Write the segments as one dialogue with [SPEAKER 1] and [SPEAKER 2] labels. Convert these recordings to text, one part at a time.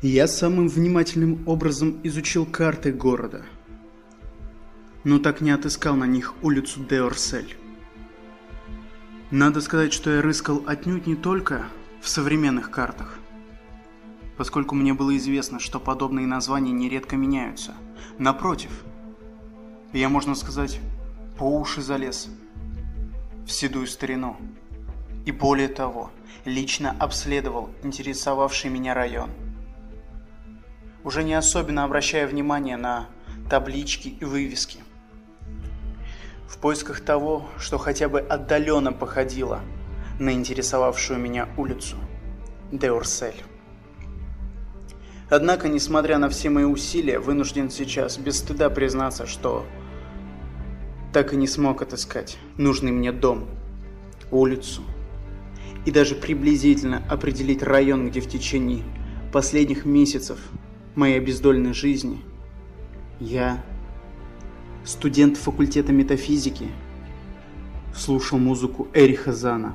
[SPEAKER 1] Я самым внимательным образом изучил карты города, но так не отыскал на них улицу Д'Орсель. Надо сказать, что я рыскал отнюдь не только в современных картах, поскольку мне было известно, что подобные названия нередко меняются. Напротив, я, можно сказать, по уши залез в седую старину. И более того, лично обследовал интересовавший меня район, уже не особенно обращая внимание на таблички и вывески, в поисках того, что хотя бы отдаленно походило на интересовавшую меня улицу Д'Орсель. Однако, несмотря на все мои усилия, вынужден сейчас без стыда признаться, что так и не смог отыскать нужный мне дом, улицу и даже приблизительно определить район, где в течение последних месяцев моей бездольной жизни я, студент факультета метафизики, слушал музыку Эриха Зана.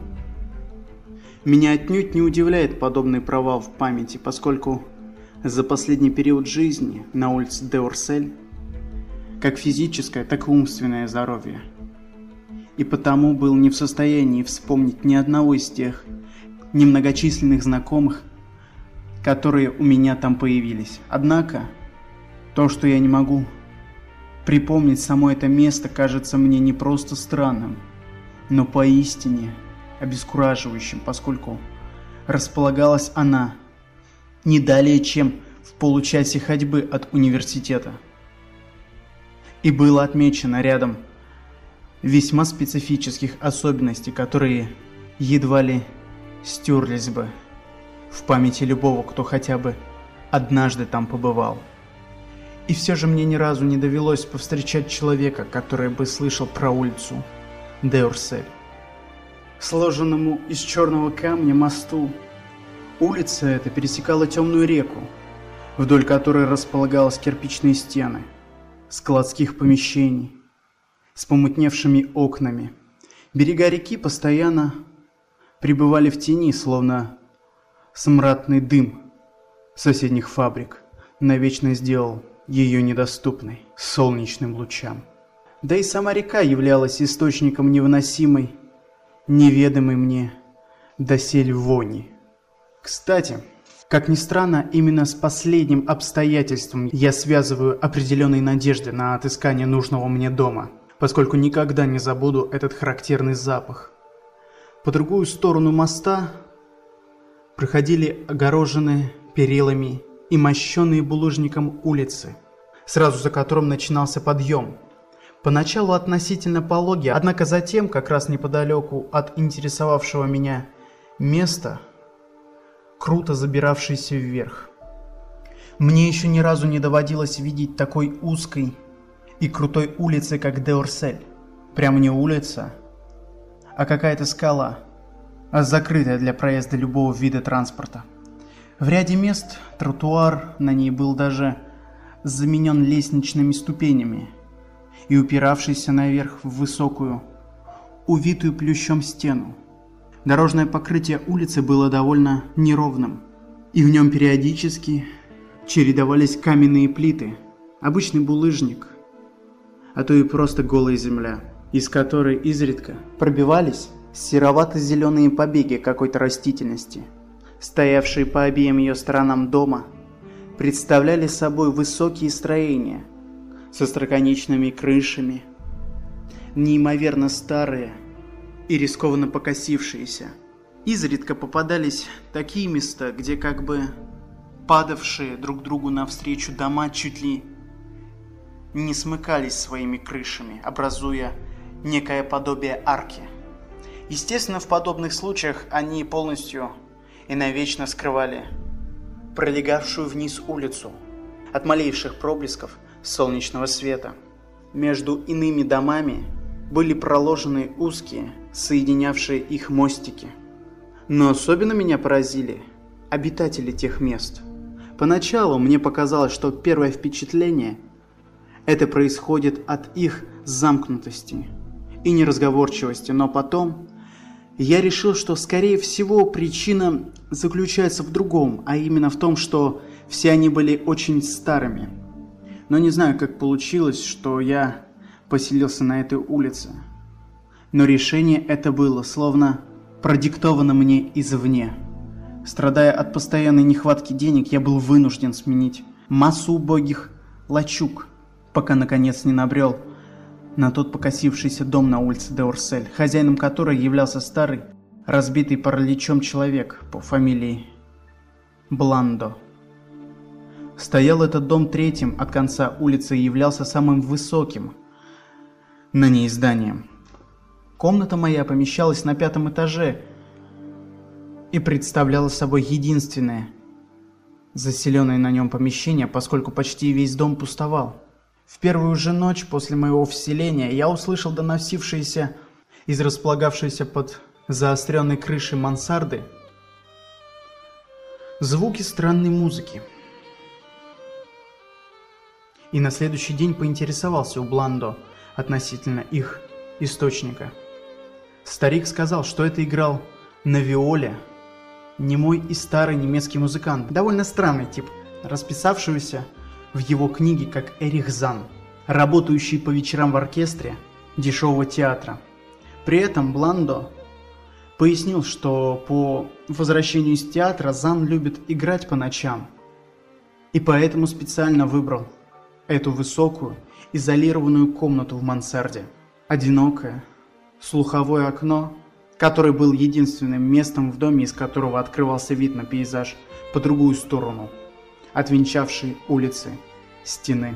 [SPEAKER 1] Меня отнюдь не удивляет подобный провал в памяти, поскольку за последний период жизни на улице Д'Орсель как физическое, так и умственное здоровье, и потому был не в состоянии вспомнить ни одного из тех немногочисленных знакомых, которые у меня там появились. Однако, то, что я не могу припомнить само это место, кажется мне не просто странным, но поистине обескураживающим, поскольку располагалась она не далее, чем в получасе ходьбы от университета, и было отмечено рядом весьма специфических особенностей, которые едва ли стерлись бы в памяти любого, кто хотя бы однажды там побывал. И все же мне ни разу не довелось повстречать человека, который бы слышал про улицу Д'Орсель. Сложенному из черного камня мосту улица эта пересекала темную реку, вдоль которой располагалась кирпичные стены складских помещений с помутневшими окнами. Берега реки постоянно пребывали в тени, словно смрадный дым соседних фабрик навечно сделал ее недоступной солнечным лучам. Да и сама река являлась источником невыносимой, неведомой мне доселе вони. Кстати, как ни странно, именно с последним обстоятельством я связываю определенные надежды на отыскание нужного мне дома, поскольку никогда не забуду этот характерный запах. По другую сторону моста проходили огороженные перилами и мощенные булыжником улицы, сразу за которым начинался подъем. Поначалу относительно пологий, однако затем, как раз неподалеку от интересовавшего меня места, круто забиравшийся вверх. Мне еще ни разу не доводилось видеть такой узкой и крутой улицы, как Д'Орсель. Прямо не улица, а какая-то скала, закрытая для проезда любого вида транспорта. В ряде мест тротуар на ней был даже заменен лестничными ступенями и упиравшийся наверх в высокую, увитую плющом стену. Дорожное покрытие улицы было довольно неровным, и в нем периодически чередовались каменные плиты, обычный булыжник, а то и просто голая земля, из которой изредка пробивались серовато-зеленые побеги какой-то растительности. Стоявшие по обеим ее сторонам дома представляли собой высокие строения со остроконечными крышами, неимоверно старые и рискованно покосившиеся. Изредка попадались такие места, где как бы падавшие друг другу навстречу дома чуть ли не смыкались своими крышами, образуя некое подобие арки. Естественно, в подобных случаях они полностью и навечно скрывали пролегавшую вниз улицу от малейших проблесков солнечного света. Между иными домами были проложены узкие, соединявшие их мостики. Но особенно меня поразили обитатели тех мест. Поначалу мне показалось, что первое впечатление это происходит от их замкнутости и неразговорчивости, но потом я решил, что, скорее всего, причина заключается в другом, а именно в том, что Все они были очень старыми. Но не знаю, как получилось, что я поселился на этой улице. Но решение это было словно продиктовано мне извне. Страдая от постоянной нехватки денег, я был вынужден сменить массу убогих лачуг, пока наконец не набрел на тот покосившийся дом на улице де Орсель, хозяином которой являлся старый, разбитый параличом человек по фамилии Бландо. Стоял этот дом третьим от конца улицы и являлся самым высоким на ней зданием. Комната моя помещалась на 5-м этаже и представляла собой единственное заселенное на нем помещение, поскольку почти весь дом пустовал. В первую же ночь после моего вселения я услышал доносившиеся из располагавшейся под заостренной крышей мансарды звуки странной музыки. И на следующий день поинтересовался у Бландо относительно их источника. Старик сказал, что это играл на виоле немой и старый немецкий музыкант, довольно странный тип, расписавшийся в его книге как Эрих Зан, работающий по вечерам в оркестре дешевого театра. При этом Бландо пояснил, что по возвращению из театра Зан любит играть по ночам, и поэтому специально выбрал эту высокую, изолированную комнату в мансарде. Одинокое, слуховое окно, которое было единственным местом в доме, из которого открывался вид на пейзаж по другую сторону, отвенчавшей улицы стены.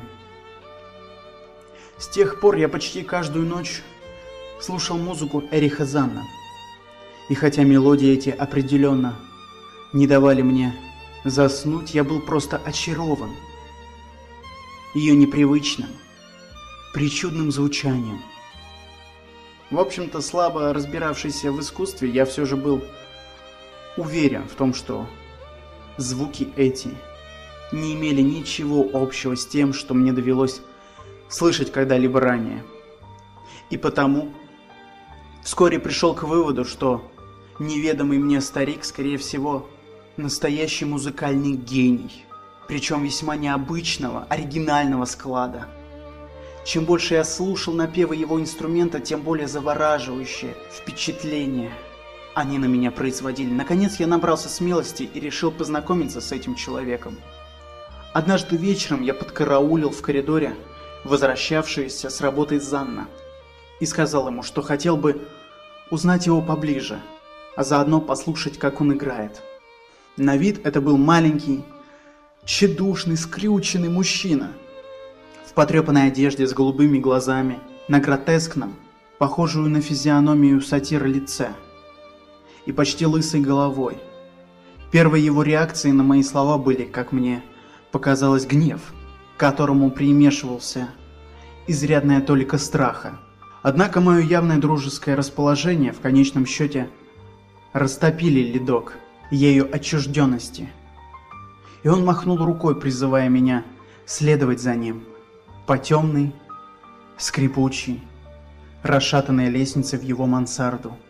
[SPEAKER 1] С тех пор я почти каждую ночь слушал музыку Эриха Зана. И хотя мелодии эти определенно не давали мне заснуть, я был просто очарован ее непривычным, причудным звучанием. В общем-то, слабо разбиравшийся в искусстве, я все же был уверен в том, что звуки эти не имели ничего общего с тем, что мне довелось слышать когда-либо ранее. И потому вскоре пришел к выводу, что неведомый мне старик, скорее всего, настоящий музыкальный гений, причем весьма необычного, оригинального склада. Чем больше я слушал напевы его инструмента, тем более завораживающее впечатление они на меня производили. Наконец я набрался смелости и решил познакомиться с этим человеком. Однажды вечером я подкараулил в коридоре возвращавшуюся с работы Занна и сказал ему, что хотел бы узнать его поближе, а заодно послушать, как он играет. На вид это был маленький, тщедушный, скрюченный мужчина в потрепанной одежде с голубыми глазами, на гротескном, похожую на физиономию сатира лице и почти лысой головой. Первой его реакцией на мои слова были, как мне показалось, гнев, к которому примешивался изрядная толика страха. Однако мое явное дружеское расположение в конечном счете растопили ледок ею отчужденности. И он махнул рукой, призывая меня следовать за ним по темной, скрипучей, расшатанной лестнице в его мансарду.